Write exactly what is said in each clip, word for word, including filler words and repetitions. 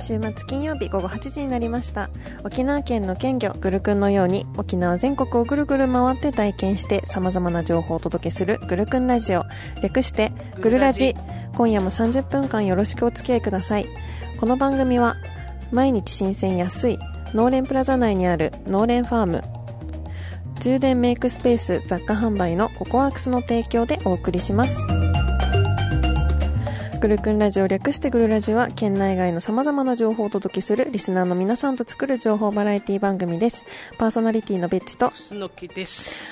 週末金曜日午後はちじになりました。沖縄県の県魚グルクンのように沖縄全国をぐるぐる回って体験して様々な情報をお届けするグルクンラジオ、略してグルラジ。今夜もさんじゅっぷんかんよろしくお付き合いください。この番組は毎日新鮮安い農連プラザ内にある農連ファーム、充電メイクスペース雑貨販売のココワークスの提供でお送りします。グルクンラジオ、略してグルラジは県内外の様々な情報をお届けするリスナーの皆さんと作る情報バラエティ番組です。パーソナリティのベッチとスノキです。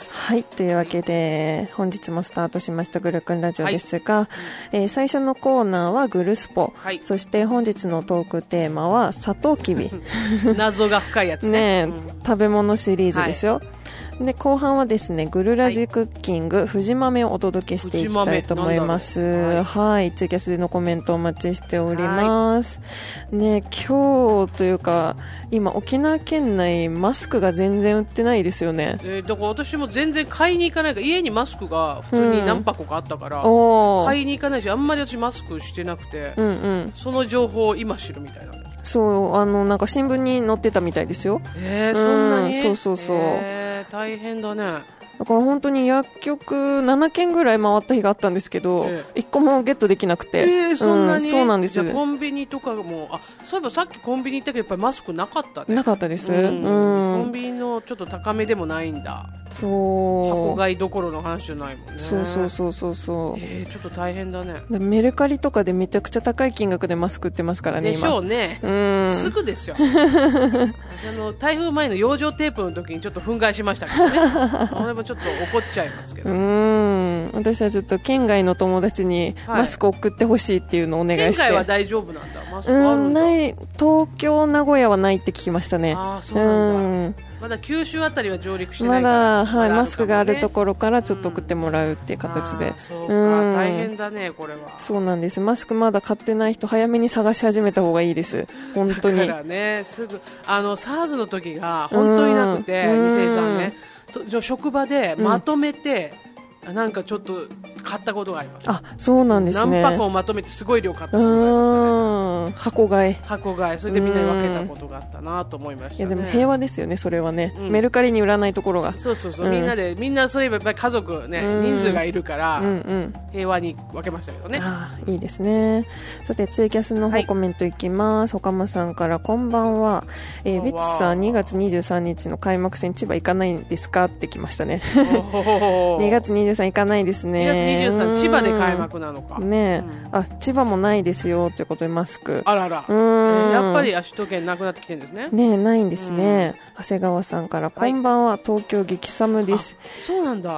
はい、というわけで本日もスタートしましたグルクンラジオですが、はい、えー、最初のコーナーはグルスポ、はい、そして本日のトークテーマはサトウキビ謎が深いやつね、 ね, うん、食べ物シリーズですよ、はい、で後半はですねグルラジクッキング、はい、藤豆をお届けしていきたいと思います。はい、はい、ツイキャスでのコメントお待ちしております、はい、ね、今日というか今沖縄県内マスクが全然売ってないですよね。 えー、だから私も全然買いに行かないから、家にマスクが普通に何箱かあったから、うん、買いに行かないし、あんまり私マスクしてなくて、うんうん、その情報を今知るみたいな。 そうあのなんか新聞に載ってたみたいですよ。 えー、そんなに、 うん、そうそうそう、 えー、大変だね。 だから本当に薬局ななけんぐらい回った日があったんですけど、ええ、いっこもゲットできなくて、 えー、そんなに、 うん、そうなんです。 じゃあコンビニとかも、あ、そういえばさっきコンビニ行ったけどやっぱりマスクなかったね。 なかったです、うんうん、 コンビニのちょっと高めでもないんだ。 そう、 箱買いどころの話じゃないもんね。 そうそうそうそうそう、 えー、ちょっと大変だね。 メルカリとかでめちゃくちゃ高い金額でマスク売ってますからね。 でしょうね、 うん、 すぐですよあの台風前の養生テープの時にちょっと憤慨しましたけどね俺もちょっと怒っちゃいますけど、 うん、私はちょっと県外の友達にマスク送ってほしいっていうのをお願いして、 はい、県外は大丈夫なんだ。マスクあるんだ。 うん、ない、東京名古屋はないって聞きましたね。 あ、そうなんだ、うん、まだ九州あたりは上陸してないから、まだ、はい、 まだマスクがあるところからちょっと送ってもらうっていう形で、 うん、そうか、うん、大変だねこれは。 そうなんです。マスクまだ買ってない人早めに探し始めた方がいいです。本当に。 だからね、すぐあの SARS の時が本当になくて、にせんさんねん職場でまとめて、うん、なんかちょっと買ったことがあります。 あ、そうなんですね。 何箱をまとめてすごい量買ったことがありましたね。 箱買い箱買い、それでみんなに分けたことがあったなと思いましたね。 いやでも平和ですよね、それはね、うん、メルカリに売らないところが。 そうそうそう、うん、みんなでみんなそれやっぱり家族ね、うん、人数がいるから、うんうん、平和に分けましたけどね。 あ、いいですね。さてツイキャスの方、はい、コメントいきます。ほかまさんからこんばんは、えー、ビッチさんにがつにじゅうさんにちの開幕戦千葉行かないんですかってきましたねにがつにじゅうさん行かないですね。 にがつにじゅうさん千葉で開幕なのかね、うん、あ、千葉もないですよということでマスク、 あらら、うん、やっぱり首都圏なくなってきてるんですね。 ね、ないんですね、うん、長谷川さんからこんばんは、はい、東京激寒です。 そうなんだ、 うん、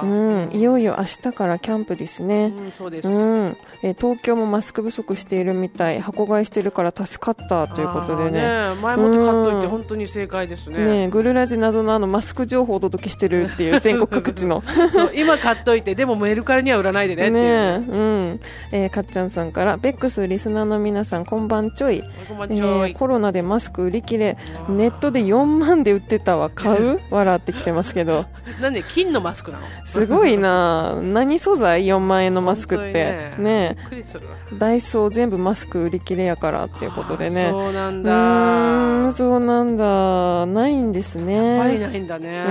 いよいよ明日からキャンプですね、 うん、そうです、 うん、え東京もマスク不足しているみたい、箱買いしてるから助かったということで ね, ね、前もって買っといて本当に正解ですね。 ね、グルラジ謎のあのマスク情報をお届けしてるっていう全国各地のそう今買っといてでもメルカリには売らないでねっていうね、 うん、えー、かっちゃんさんからベックスリスナーの皆さんこんばんちょい、 こんばんちょい、 えー、コロナでマスク売り切れ、ネットでよんまんで売ってたわ、買う笑ってきてますけどなんで金のマスクなのすごいな何素材よんまんえんのマスクってね、ね、 びっくりする。 ダイソー全部マスク売り切れやからっていうことでね。 そうなんだ、 うーん、そうなんだ、ないんですね。 やっぱりないんだね。 うん、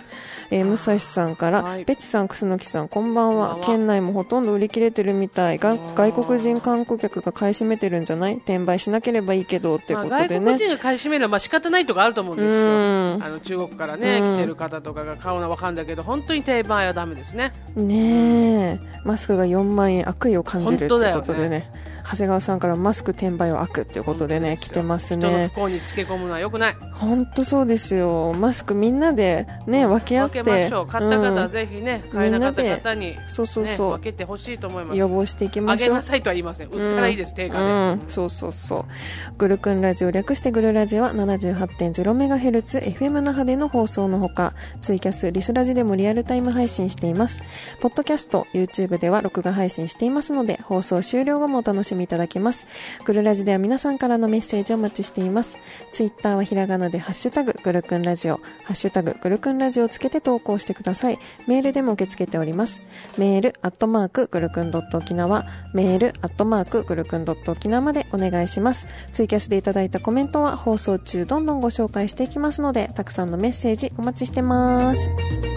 えー、武蔵さんから、はい、ベッチさん、楠木さんこんばんは。県内もほとんど売り切れてるみたい。が外国人観光客が買い占めてるんじゃない？転売しなければいいけどっていうことでね、 まあ、外国人が買い占めるのはまあ仕方ないとかあると思うんですよ。あの中国からね来てる方とかが買うのは分かるんだけど、本当に転売はダメですね。 ねえ、マスクがよんまんえん悪意を感じるということでね、長谷川さんからマスク転売は悪ということでね来てますね。 人の不幸につけ込むのは良くない。 本当そうですよ。マスクみんなでね分け合って分けましょう。買った方はぜひね、うん、買えなかった方に、ね、 そうそうそう、 分けてほしいと思います。 予防していきましょう。 あげなさいとは言いません。売ったらいいです、うん、定価で、 うん、そうそうそう。グルクンラジオ略してグルラジは ななじゅうはちてんゼロメガヘルツ エフエム 那覇での放送のほか、ツイキャスリスラジでもリアルタイム配信しています。ポッドキャスト YouTube では録画配信していますので、放送終了後もお楽しみみいただけます。グルラジでは皆さんからのメッセージをお待ちしています。ツイッターはひらがなでハッシュタググルクンラジオ、ハッシュタググルクンラジオをつけて投稿してください。メールでも受け付けております。メールアットマークグルクンドット沖縄、メールアットマークグルクンドット沖縄までお願いします。ツイキャスでいただいたコメントは放送中どんどんご紹介していきますので、たくさんのメッセージお待ちしてます。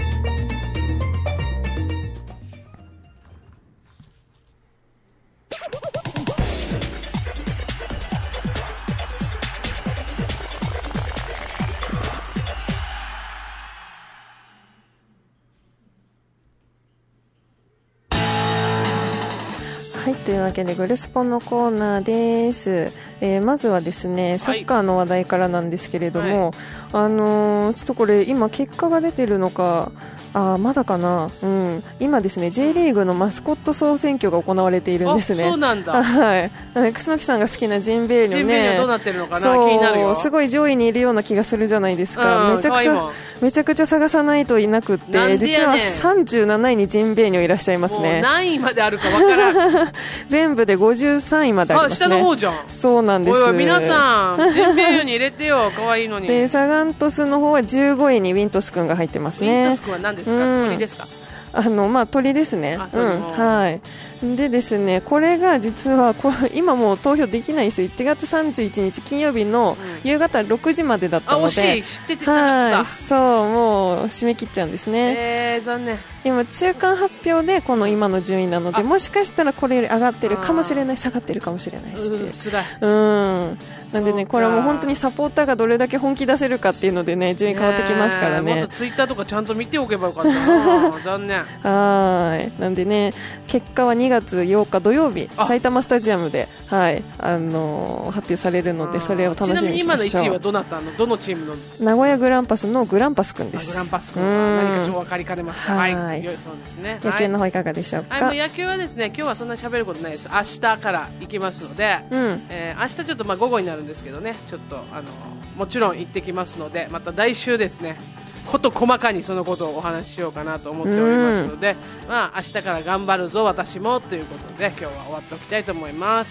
はい、というわけでグルスポのコーナーです。えー、まずはですね、サッカーの話題からなんですけれども、はい、あのー、ちょっとこれ今結果が出てるのか、あまだかな、うん、今ですね J リーグのマスコット総選挙が行われているんですね。 あ、そうなんだ。 はい、楠木さんが好きなジンベエリョね、 ジンベエリョどうなってるのかな、気になるよ。 すごい上位にいるような気がするじゃないですか、うん、めちゃくちゃめちゃくちゃ探さないといなくって、ね、実はさんじゅうなないにジンベエリョいらっしゃいますね。もう何位まであるかわからん全部でごじゅうさんいまでありますね。 あ、下の方じゃん。 そうなんです。 おいおい皆さんジンベエリョに入れてよ、可愛いのに。 でサガン鳥栖の方はじゅうごいにウィントス君が入ってますね。 ウィントス君は何ですか、うん、鳥ですか。 あのまあ、鳥ですね。うん、はい。でですね、これが実はこれ今もう投票できないんですよ。いちがつさんじゅういちにち金曜日の夕方ろくじまでだったので、 あ、惜しい、知っててなかった。 はい、そう、もう締め切っちゃうんですね。 えー、残念。 今中間発表でこの今の順位なので、もしかしたらこれより上がってるかもしれない、下がってるかもしれないしっていう。 辛い。 うん。なんでね、これはもう本当にサポーターがどれだけ本気出せるかっていうのでね、順位変わってきますからね。 もっとツイッターとかちゃんと見ておけばよかったな残念。 はい。なんでね、結果はにがつようか土曜日、埼玉スタジアムで、はい、あのー、発表されるので、それを楽しみにしましょう。ちなみに今のいちいはどなたの、どのチームの？ 名古屋グランパスのグランパス君です。 グランパス君は何かちょっと分かりかねますか。はい。はい、そうですね。 野球の方いかがでしょうか。 はい、もう野球はですね、今日はそんなに喋ることないです。明日から行きますので、うん、えー、明日ちょっとまあ午後になるんですけどね、ちょっとあのもちろん行ってきますので、また来週ですね、こと細かにそのことをお話ししようかなと思っておりますので、うん、まあ明日から頑張るぞ私もということで、今日は終わっておきたいと思います。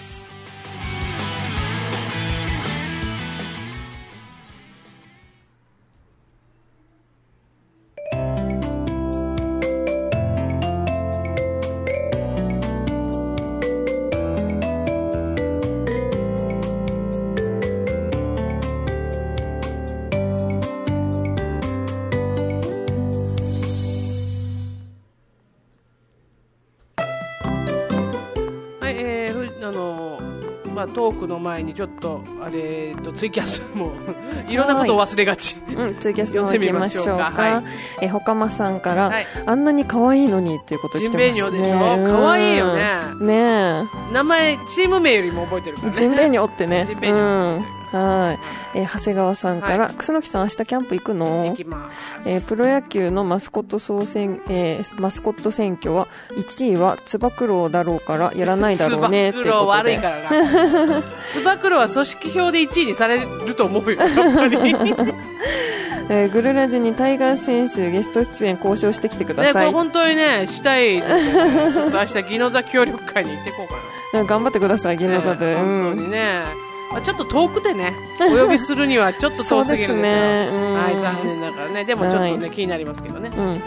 トークの前にちょっとあれとツイキャスもいろんなことを忘れがち、 うん、ツイキャスの方行きましょうか。はい、えほかまさんから、はい、あんなに可愛いのにっていうこと来てますね。 ジンベエニョでしょ、可愛いよね。 ねえ、 名前チーム名よりも覚えてるからね。 ジンベエニョってね。 ジンベエニョってうん、はい、えー、長谷川さんから、はい、楠木さん明日キャンプ行くの？ 行きます。 えー、プロ野球のマスコット総選、えー、マスコット選挙はいちいはつば九郎だろうからやらないだろうねってことで。つば九郎悪いからな。 つば九郎は組織票でいちいにされると思うよ、やっぱり。 えー、グルラジにタイガー選手ゲスト出演交渉してきてください。 ね、これ本当にねしたい、ね、ちょっと明日ギノザ協力会に行ってこうかな。 頑張ってください、ギノザで、 ね、本当にね、まあ、ちょっと遠くでねお呼びするにはちょっと遠すぎるんですよ。 ね、 はい、残念だからね。でもちょっとね、はい、気になりますけどね、うん、はい。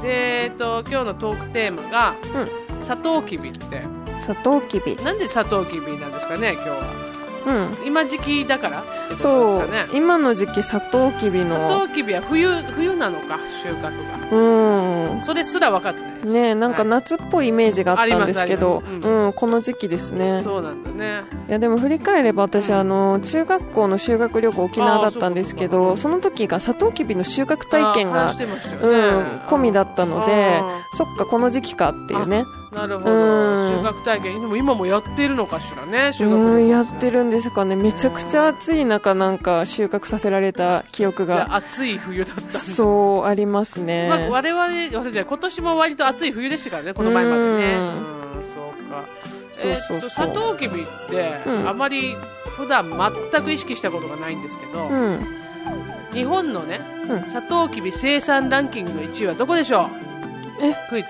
で、えっと今日のトークテーマが、うん、サトウキビって、 サトウキビなんでサトウキビなんですかね今日は。 うん、 今時期だからってことですかね。 そう、今の時期サトウキビのサトウキビは冬冬なのか、収穫が。うん、それすら分かってないですね。なんか夏っぽいイメージがあったんですけど、うん、うん、この時期ですね。 そうなんだね。 いやでも振り返れば私、うん、あの中学校の修学旅行沖縄だったんですけど、 そ, その時がサトウキビの収穫体験が、ね、うん、込みだったので、そっかこの時期かっていうね。 なるほど、うん、収穫体験でも今もやってるのかしらね。収穫、 うん、やってるんですかね。めちゃくちゃ暑い中なんか収穫させられた記憶が。 じゃあ暑い冬だったんだ。 そうありますね、 まあ、我々じゃ今年も割と暑い冬でしたからね、この前までね。うん、うん、そうか。 そうそうそう、 えー、っとサトウキビって、うん、あまり普段全く意識したことがないんですけど、うん、日本のね、うん、サトウキビ生産ランキングのいちいはどこでしょう。 えクイズ。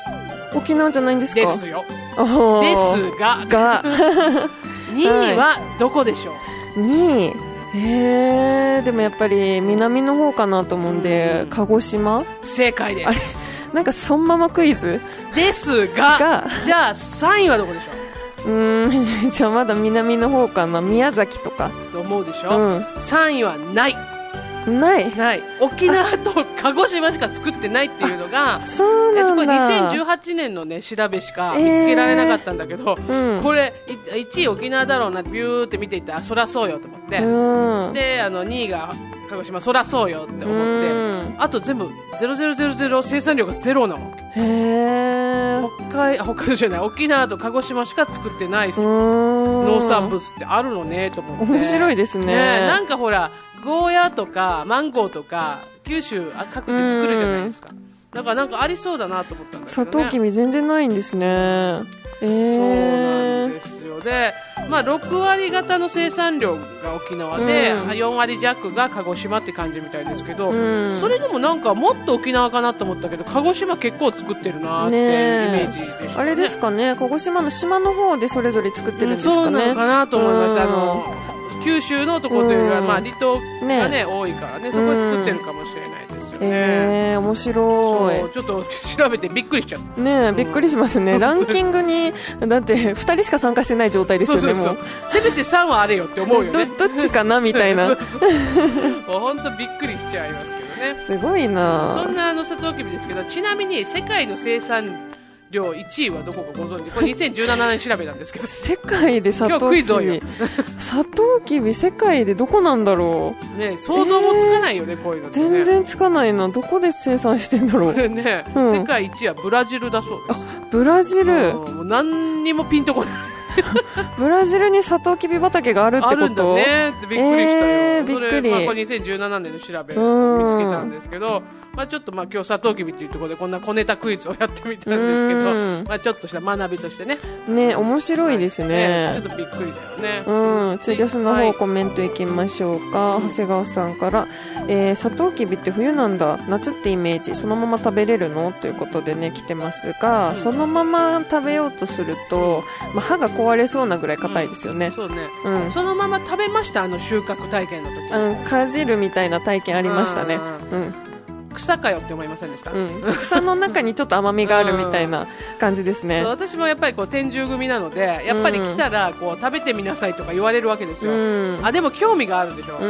沖縄じゃないんですか？ ですよ。ですががにいはどこでしょう？ にい、えー、でもやっぱり南の方かなと思うんで、うん、鹿児島？ 正解です。 あれなんかそんままクイズですが、がじゃあさんいはどこでしょう？ うーんじゃあまだ南の方かな。宮崎とかと思うでしょ、うん、さんいはないないない沖縄と鹿児島しか作ってないっていうのがそうなんだ、 えっと、これにせんじゅうはちねんの、ね、調べしか見つけられなかったんだけど、えーうん、これいちい沖縄だろうなってビューって見ていったらそらそうよと思って、うん、であのにいが鹿児島そらそうよって思って、うん、あと全部ゼロゼロゼロゼロ生産量がゼロなわけ。へー、北海、あ、北海道じゃない沖縄と鹿児島しか作ってない農産物ってあるのねと思って。 面白いですね。ね、 なんかほらゴーヤとかマンゴーとか九州各地作るじゃないですか。だからなんかありそうだなと思ったんだけどね。 サトウキビ全然ないんですね。えー、そうなんですよ。で、まあ、ろくわり方の生産量が沖縄で、うん、よんわり弱が鹿児島って感じみたいですけど、うん、それでもなんかもっと沖縄かなと思ったけど鹿児島結構作ってるなっていうイメージでしたね。 あれですかね、鹿児島の島の方でそれぞれ作ってるんですかね、うん、 そうなのかなと思いました。あの九州のところというよりは、まあ、離島が、ねね、多いからね、そこで作ってるかもしれないですよね。 えー、面白い。 そうちょっと調べてびっくりしちゃった、 ね、びっくりしますね。ランキングにだってふたりしか参加してない状態ですよね。そうそうそう、 もうせめてさんはあれよって思うよね。 ど, どっちかなみたいな。 本当びっくりしちゃいますけどね。 すごいな。 そんなあのサトウキビですけど、ちなみに世界の生産量いちいはどこかご存知？これにせんじゅうななねん調べなんですけど世界でサトウキビサトウキビ世界でどこなんだろう、 ね、想像もつかないよね、えー、こういうのってね。 全然つかないな。どこで生産してんだろう、 ね、うん、世界いちいはブラジルだそうです。 あ、ブラジル。 もう何にもピンとこないブラジルにサトウキビ畑があるってこと？あるんだねってびっくりしたよ、 えー、びっくり。 それ、まあ、これにせんじゅうななねんの調べを見つけたんですけど、まあ、ちょっとまあ今日サトウキビっていうところでこんな小ネタクイズをやってみたんですけど、まあ、ちょっとした学びとしてね。 ね、面白いですね、 はいね、ちょっとびっくりだよね。 うん、ツイキャスの方、はい、コメントいきましょうか、うん、長谷川さんから、えー、サトウキビって冬なんだ、夏ってイメージ、そのまま食べれるのということでね来てますが、うん、そのまま食べようとすると、まあ、歯が壊れそうなぐらい硬いですよね、うん、 そうね、うん、そのまま食べました。あの収穫体験の時、 うん、かじるみたいな体験ありましたね。うん、 草かよって思いませんでした、うん、 草の中にちょっと甘みがあるみたいな感じですね。 そう、私もやっぱりこう天獣組なので、やっぱり来たらこう食べてみなさいとか言われるわけですよ、うん、あでも興味があるでしょ、うん、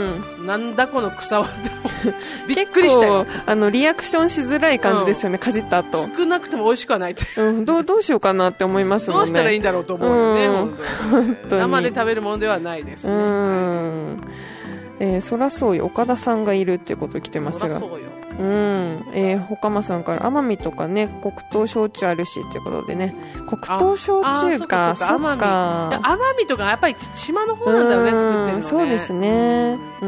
なんだこの草はってびっくりしたよ。 結構あのリアクションしづらい感じですよね、うん、かじった後。 少なくても美味しくはないって、 うん、ど, うどうしようかなって思いますもんね。 どうしたらいいんだろうと思うよね、うん、本当に生で食べるものではないですね。うん、 えー、そらそうよ、岡田さんがいるってこと来てますが、 そらそうよ、 うん、えー、ほかまさんから奄美とかね黒糖焼酎あるしっていうことでね、黒糖焼酎か、そっか、 奄美とかやっぱり島の方なんだよね、作ってるのね。 そうですね、うん、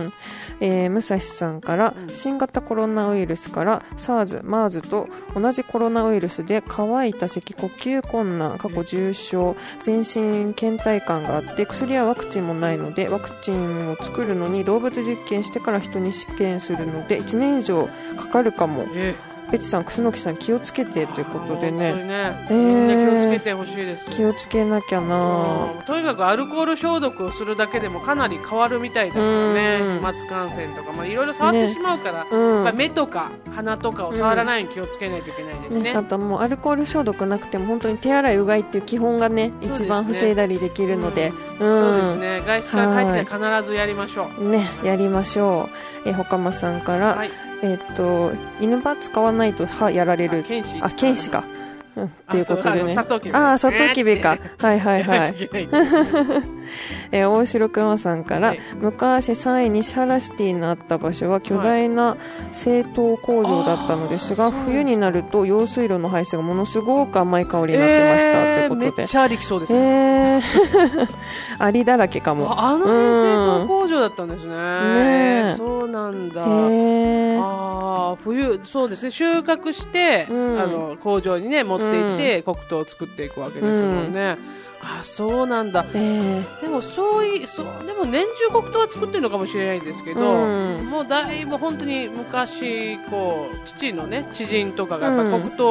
えー、武蔵さんから、うん、新型コロナウイルスから SARS、MERS と同じコロナウイルスで乾いた咳、呼吸困難、過去重症、全身倦怠感があって薬やワクチンもないので、ワクチンを作るのに動物実験してから人に試験するのでいちねん以上かかるかも。えーペチさん、楠木さん気をつけてということでね、 ね、えー、みんな気をつけてほしいです。 気をつけなきゃな。 とにかくアルコール消毒をするだけでもかなり変わるみたいだからね、飛沫感染とか、まあ、いろいろ触ってしまうから、ね、うん、やっぱ目とか鼻とかを触らないように気をつけないといけないですね、うんね、 あともうアルコール消毒なくても本当に手洗いうがいっていう基本がね一番防いだりできるので、 うんうん、そうですね、外出から帰って必ずやりましょうね、やりましょう。えほかまさんから、はい、えー、っと犬歯使わないと歯やられる、あ、犬歯か、うん、っていうことでね、 サトウキビ、 ああ、サトウキビか、はいはいはいえー、大城くまさんから、はい、昔さんい西原シティのあった場所は巨大な製糖工場だったのですが、はい、冬になると用水路の排水がものすごく甘い香りになってました、えー、ということで、 めっちゃありきそうですね、 えー、ありだらけかも。 あ、あの製糖工場だったんですね、ね、そうなんだ、えー、あ、冬、そうですね、収穫して、うん、あの工場にね持って行って、うん、黒糖を作っていくわけですもんね、うん、あ、そうなんだ、えー、でもそういそうでも年中黒糖は作ってるのかもしれないんですけど、うん、もうだいぶ本当に昔こう父のね知人とかがやっぱ黒糖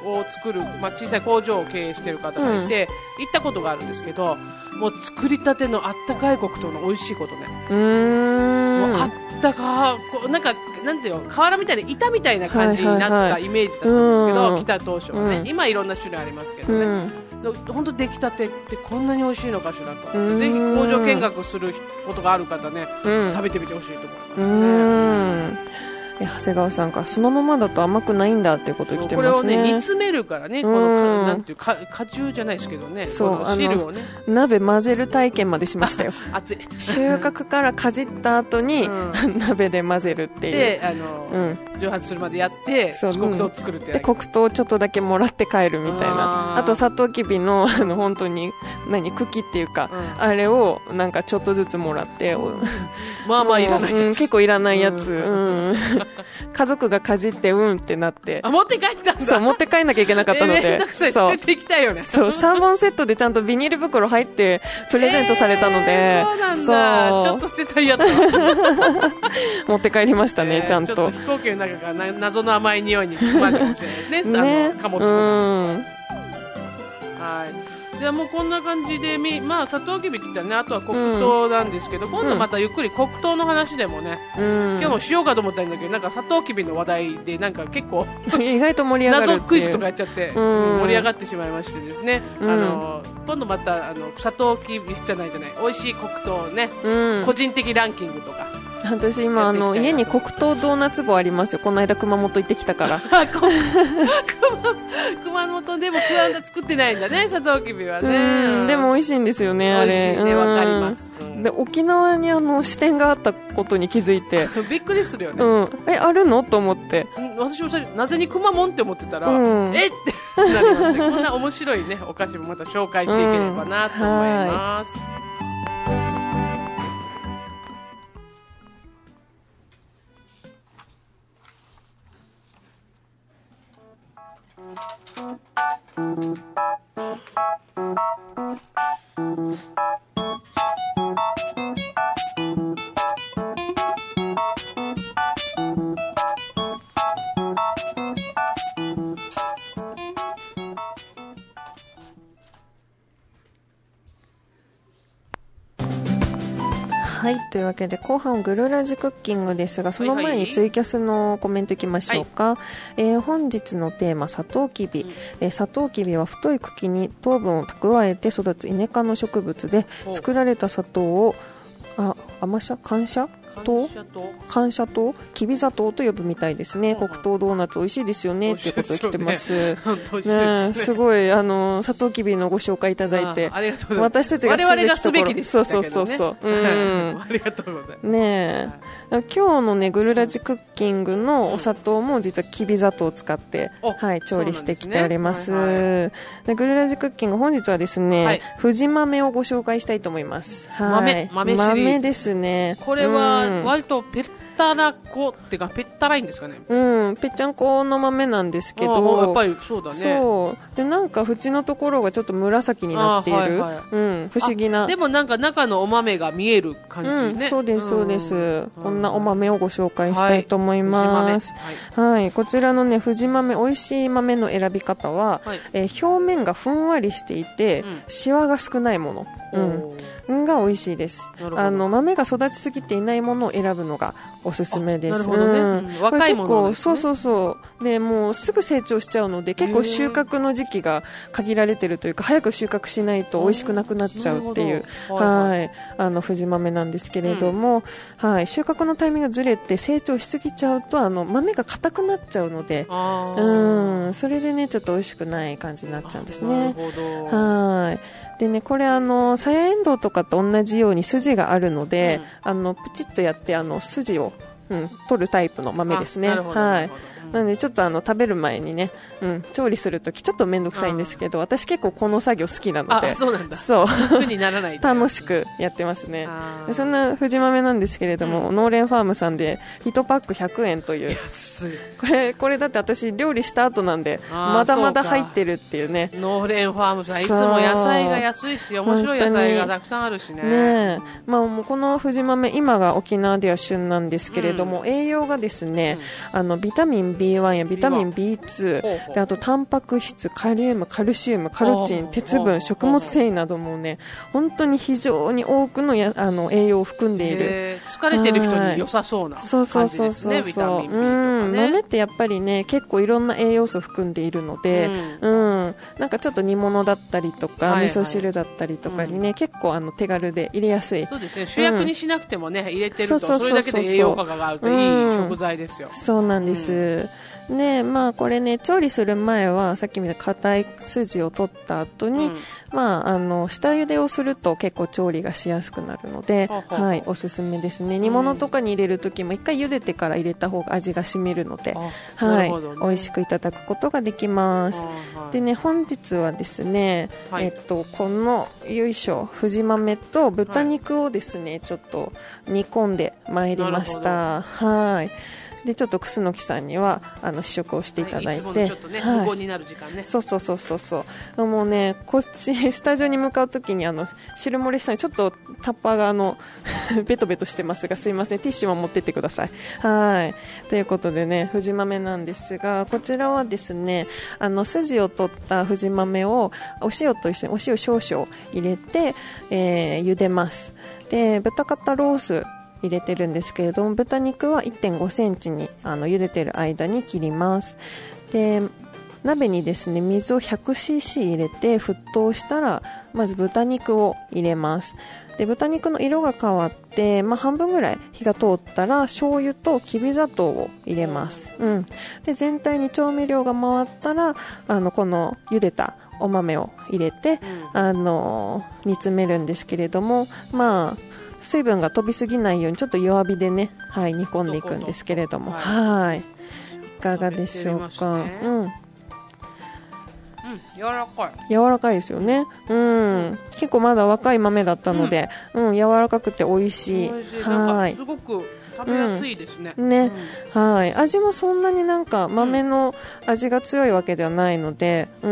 を作る、まあ、小さい工場を経営している方がいて、うん、行ったことがあるんですけど、もう作りたてのあったかい黒糖の美味しいことね。 うーん、 もうあったかこうなんかなんていうの、瓦みたいな板みたいな感じになったイメージだったんですけど、はいはいはい、来た当初はね、うん、今いろんな種類ありますけどね、うん、本当出来たてってこんなに美味しいのかしらと、ぜひ工場見学することがある方ね、うん、食べてみてほしいと思いますね。うん長谷川さんからそのままだと甘くないんだっていうことを言ってますね。 これをね煮詰めるからね、このかなんていうか果汁じゃないですけどね、 そう、 この汁をね、 鍋混ぜる体験までしましたよ。 熱い収穫からかじった後に、うん、鍋で混ぜるっていうで、あの、うん、蒸発するまでやって黒糖を作るってやで黒糖をちょっとだけもらって帰るみたいな。 あ, あとサトウキビ の, あの本当に何茎っていうか、うん、あれをなんかちょっとずつもらって、うん、 まあまあいらないやつ、うん、 結構いらないやつ、うんうん、家族がかじってうんってなって、 あ、持って帰ったんだ。 そう、持って帰んなきゃいけなかったので、えー、めんどくさい、 捨てていきたいよね。 そう、さんぼんセットでちゃんとビニール袋入ってプレゼントされたので、 えー、そうなんだ、ちょっと捨てたいやつ持って帰りましたね、えー、ちゃんと。 ちょっと飛行機の中がな謎の甘い匂いに包まれてるかもしれないですね、ね、あの貨物も。はい、じゃあもうこんな感じで、まあ、サトウキビって言ったらね、あとは黒糖なんですけど、うん、今度またゆっくり黒糖の話でもね、うん、今日もしようかと思ったんだけど、なんかサトウキビの話題でなんか結構意外と盛り上がるっていう謎クイズとかやっちゃって、うん、盛り上がってしまいましてですね、うん、あの今度またあのサトウキビじゃないじゃない美味しい黒糖ね、うん、個人的ランキングとか。 私今あの家に黒糖ドーナツ棒ありますよ。この間熊本行ってきたから熊本でもクワンダ作ってないんだね、サトウキビはね。うん、 でも美味しいんですよね、あれ。 美味しいね、わかります。 で沖縄にあの支店があったことに気づいてびっくりするよね、 うん、えあるのと思って、 私も最初なぜにくまモンって思ってたら、うん、えってなりますね。こんな面白いねお菓子もまた紹介していければなと思います、うんはい、というわけで後半グルラジクッキングですが、その前にツイキャスのコメントいきましょうか、はい、えー、本日のテーマサトウキビ、うん、えー、サトウキビは太い茎に糖分を蓄えて育つイネ科の植物で、作られた砂糖をあ甘さ感謝糖感謝糖きび砂糖と呼ぶみたいですね。黒糖ドーナツ美味しいですよねっていうことを来てます。ね、すごいあのサトウキビのご紹介いただいて、 あありがとうございます。 私たちが我々がすべきでしたけどね。 そうそうそうそう、うん、 ありがとうございます。 ねえ、今日のねグルラジクッキングのお砂糖も実はきび砂糖を使って、うん、はい、調理してきております。そうなんですね。はいはい、でグルラジクッキング本日はですね、はい、富士豆をご紹介したいと思います。はい、 豆豆シリーズ豆ですね。 これは割とペッタラコっていうかペッタラインですかね。 うん、ぺっちゃんこの豆なんですけど、 やっぱりそうだね。 そうでなんか縁のところがちょっと紫になっている、はいはい、うん、不思議な。 でもなんか中のお豆が見える感じね。 うん、そうですそうです、うん、こんなお豆をご紹介したいと思います。はい、はいはい、こちらのね富士豆、美味しい豆の選び方は、はい、えー、表面がふんわりしていて、うん、シワが少ないもの、うん、が美味しいです。あの豆が育ちすぎていないものを選ぶのがおすすめです。なるほどね、うん、 若いものですね。 そうそうそうでもうすぐ成長しちゃうので結構収穫の時期が限られてるというか、早く収穫しないと美味しくなくなっちゃうっていう、はい、あの富士豆なんですけれども、うん、はい、収穫のタイミングがずれて成長しすぎちゃうとあの豆が硬くなっちゃうので、うん、それでねちょっと美味しくない感じになっちゃうんですね。 なるほど。 はいでね、これあのさやえんどうとかと同じように筋があるので、うん、あのプチッとやってあの筋を、うん、取るタイプの豆ですね。はい。なのでちょっとあの食べる前にね、うん、調理するときちょっと面倒くさいんですけど、私結構この作業好きなので、 あ、そうなんだ。 そう苦にならない楽しくやってますね。そんな富士豆なんですけれども、うん、農連ファームさんでいちパックひゃくえんという、 安い。 これこれだって私料理した後なんでまだまだ入ってるっていうね。 農連ファームさんいつも野菜が安いし面白い野菜がたくさんあるしね。 ね、まあ、もうこの富士豆今が沖縄では旬なんですけれども、うん、栄養がですね、うん、あのビタミンビーワン やビタミン ビーツー で、あとタンパク質、カリウム、カルシウム、カルチン、鉄分、食物繊維などもね、本当に非常に多くのやあの栄養を含んでいる。 疲れてる人に良さそうな感じですね、ビタミン B とかね。うん、 豆ってやっぱりね結構いろんな栄養素を含んでいるので、うんうん、なんかちょっと煮物だったりとか、はいはい、味噌汁だったりとかにね、うん、結構あの手軽で入れやすい。 そうですね、主役にしなくてもね、うん、入れてるとそれだけで栄養価があるといい食材ですよ。 うん、そうなんです、うんねまあ、これね調理する前はさっきみたいに硬い筋を取った後に、うんまあ、あの下茹でをすると結構調理がしやすくなるので、はい、おすすめですね。煮物とかに入れるときも一回茹でてから入れた方が味が染みるので、はいね、美味しくいただくことができます。でね本日はですね、はいえっと、このよいしょふじ豆と豚肉をですね、はい、ちょっと煮込んでまいりました。はいでちょっと楠木さんにはあの試食をしていただいて、はい、いつものちょっとね、はい、無言になる時間ね。そうそうそうそうそうもうねこっちスタジオに向かうときにあの汁盛りしたのにちょっとタッパーがあのベトベトしてますがすいませんティッシュも持ってってください。はいということでねふじ豆なんですがこちらはですねあの筋を取ったふじ豆をお塩と一緒にお塩少々入れて、えー、茹でます。で豚肩ロース入れてるんですけれども豚肉は いってんごセンチにあの茹でてる間に切ります。で鍋にですね水を ひゃくシーシー 入れて沸騰したらまず豚肉を入れます。で豚肉の色が変わって、まあ、半分ぐらい火が通ったら醤油ときび砂糖を入れます、うん、で全体に調味料が回ったらあのこの茹でたお豆を入れて、うん、あの煮詰めるんですけれどもまあ水分が飛びすぎないようにちょっと弱火でね、はい、煮込んでいくんですけれども、はい、いかがでしょうか。ね、うん、うん、 柔らかい。 柔らかいですよね。うん、うん、結構まだ若い豆だったので、うん、うん、柔らかくて美味しい。 美味しい。はい、すごく食べやすいですね。 うん、ね、うん、はい。味もそんなになんか豆の味が強いわけではないので、うん、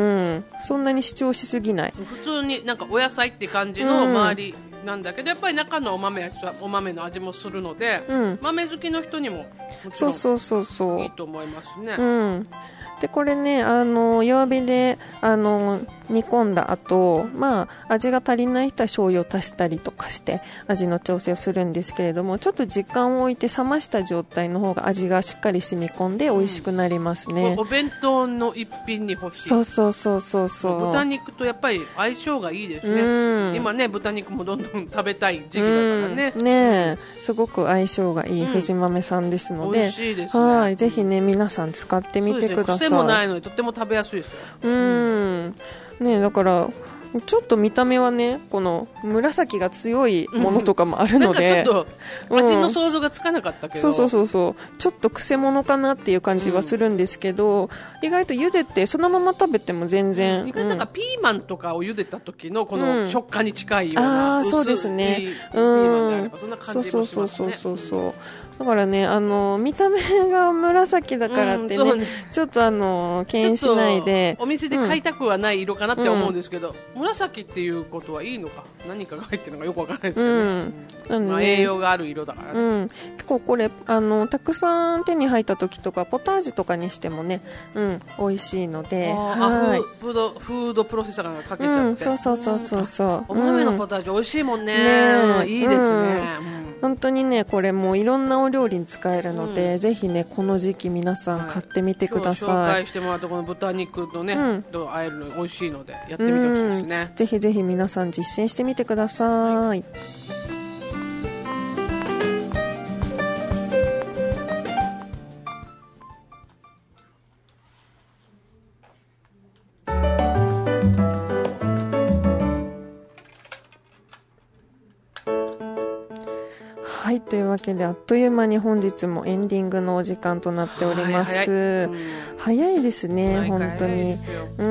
そんなに主張しすぎない。 普通になんかお野菜って感じの周り。うんなんだけどやっぱり中のお豆はお豆の味もするので、うん、豆好きの人にももちろんいいと思いますね。 うん、でこれねあの弱火であの煮込んだ後、まあ味が足りない人は醤油を足したりとかして味の調整をするんですけれどもちょっと時間を置いて冷ました状態の方が味がしっかり染み込んで美味しくなりますね。 うん、お弁当の一品に欲しい。 そうそうそうそうそう豚肉とやっぱり相性がいいですね。うん、今ね豚肉もどんどん食べたい時期だからね。 うん、ねすごく相性がいい藤豆さんですので、うん、美味しいですね。 はいぜひね皆さん使ってみてください。 癖もないのでとっても食べやすいですよ。 うん、うんね、だからちょっと見た目はねこの紫が強いものとかもあるので、うん、なんかちょっと味の想像がつかなかったけど、 うん、そうそうそうそうちょっとくせ者かなっていう感じはするんですけど、うん、意外と茹でてそのまま食べても全然、 うん、意外となんかピーマンとかを茹でた時のこの食感に近いような、 うん、あそうですねピーマンであればそんな感じもしますね。 そうそうそうそうそうだからねあの見た目が紫だからって ね,、うん、ねちょっとあの敬遠しないでお店で買いたくはない色かなって思うんですけど、うん、紫っていうことはいいのか何かが入ってるのかよくわからないですけど、ねうんまあ、栄養がある色だからね、 うん、結構これあのたくさん手に入った時とかポタージュとかにしてもね、うん、美味しいのではいあフードフードプロセッサーがかけちゃって、うん、 そうそうそうそうそうお豆のポタージュ美味しいもんね、 ねいいですね、 うん本当にねこれもういろんなお料理に使えるので、うん、ぜひねこの時期皆さん買ってみてください、 はい、紹介してもらったこの豚肉とね、うん、と和えるの美味しいのでやってみてほしいですね、 うん、ぜひぜひ皆さん実践してみてください、はいはい、というわけであっという間に本日もエンディングのお時間となっております。早い、うん、早いですね、本当に。うん、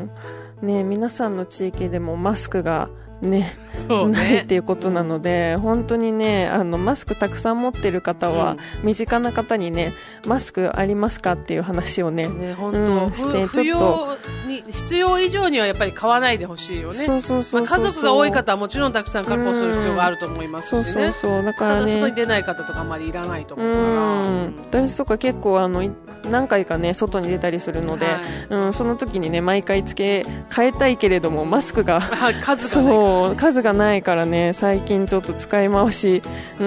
ね、皆さんの地域でもマスクがね、 そうねないっていうことなので、うん、本当にねあのマスクたくさん持ってる方は、うん、身近な方にねマスクありますかっていう話をね、 ね本当、うん、してちょっとに必要以上にはやっぱり買わないでほしいよね。 そうそうそうそう、 まあ、家族が多い方はもちろんたくさん確保する必要があると思いますしね、うん、そうそうそうだからね、ただ外に出ない方とかあまりいらないと思うから、 うん、私とか結構あの何回かね外に出たりするので、 はい、 うん、その時にね毎回つけ変えたいけれどもマスクが数がないから、ね、 そう数がないからね最近ちょっと使い回し、うん、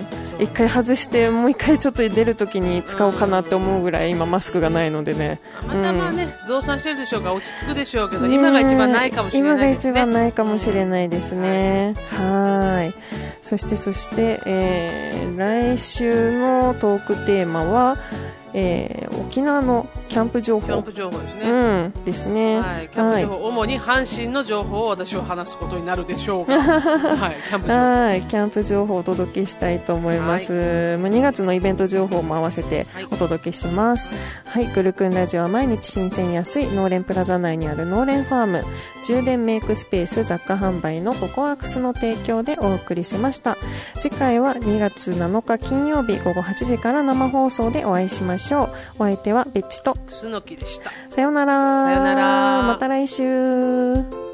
一回外してもう一回ちょっと出る時に使おうかなって思うぐらい今マスクがないのでね、 またまあね、うん、増産してるでしょうから落ち着くでしょうけど、今が一番ないかもしれないですね。 今が一番ないかもしれないですね、うん、はい。そしてそして、えー、来週のトークテーマは、えー、沖縄のキャンプ情報。 キャンプ情報ですね。 うんですね。 はい、キャンプ情報、はい、主に阪神の情報を私は話すことになるでしょうか。はい、キャンプ情報。はい、 キャンプ情報をお届けしたいと思います。はい、にがつのイベント情報も合わせてお届けします。はい、はい、グルクンラジオは毎日新鮮安い農連プラザ内にある農連ファーム、充電メイクスペース雑貨販売のココアークスの提供でお送りしました。次回はにがつなのか金曜日午後はちじから生放送でお会いしましょう。お相手はベッチと楠木でした。 さようなら。 さようなら。 また来週。